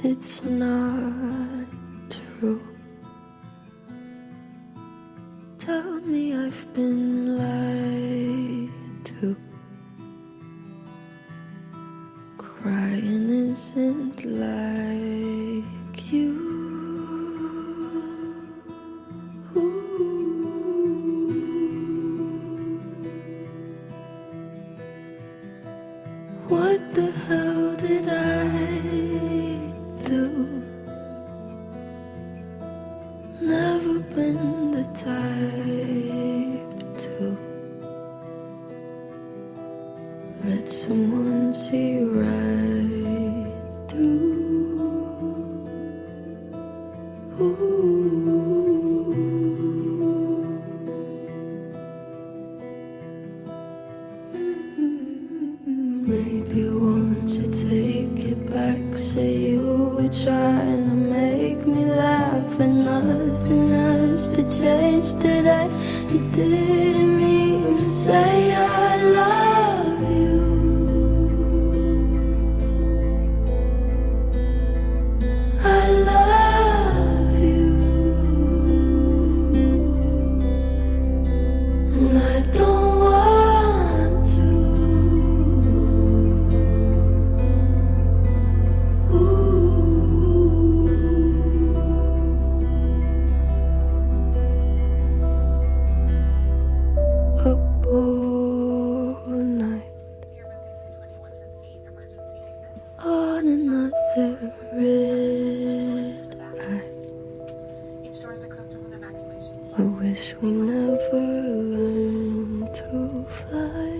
It's not true. Tell me I've been lied to. Crying isn't like you. What the hell did I do? Never been the type to let someone see right through. Maybe won't you take it back? Say you were trying to make me laugh, and nothing has to change today. You didn't mean to say I love you. I love you, and I don't want to. Up all night on another red eye. I wish we never learned to fly.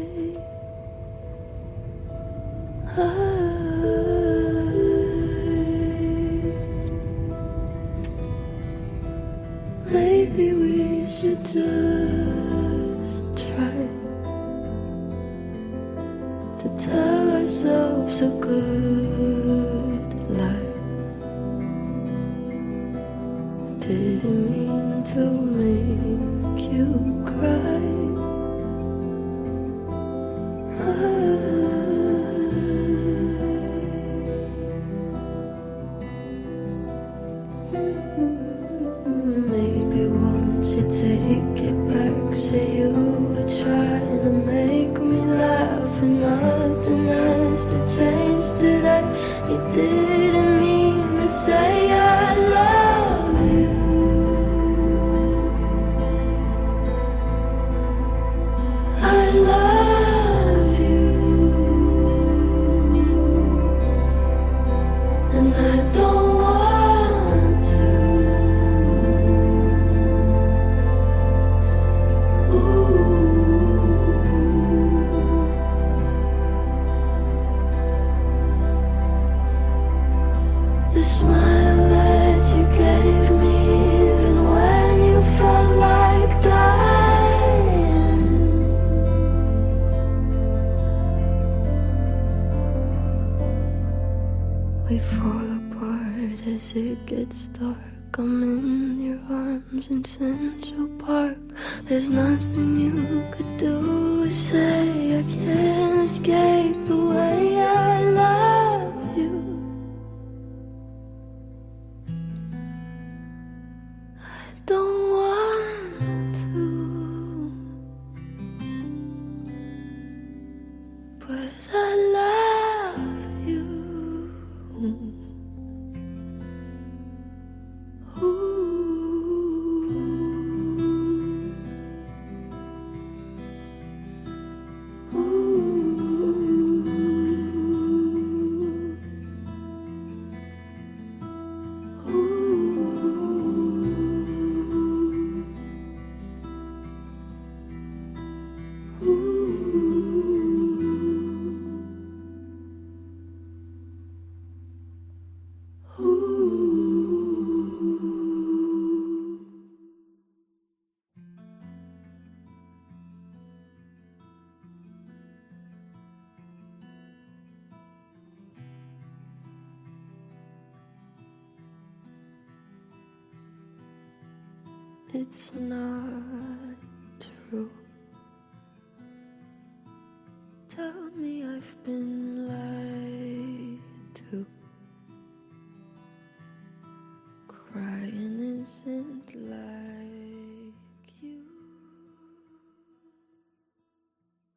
Maybe we should just try to tell ourselves a good lie. Didn't mean to make you cry. Maybe won't you take it back? Say you were trying to make me laugh, and nothing has to change today. You didn't mean to say I love you. I love you, and I don't want to. The smile that you gave me, even when you felt like dying. We fall apart as it gets dark. I'm in your arms in Central Park. There's nothing you could do or say. I can't escape the way I love you. I don't want to, but I love you. It's not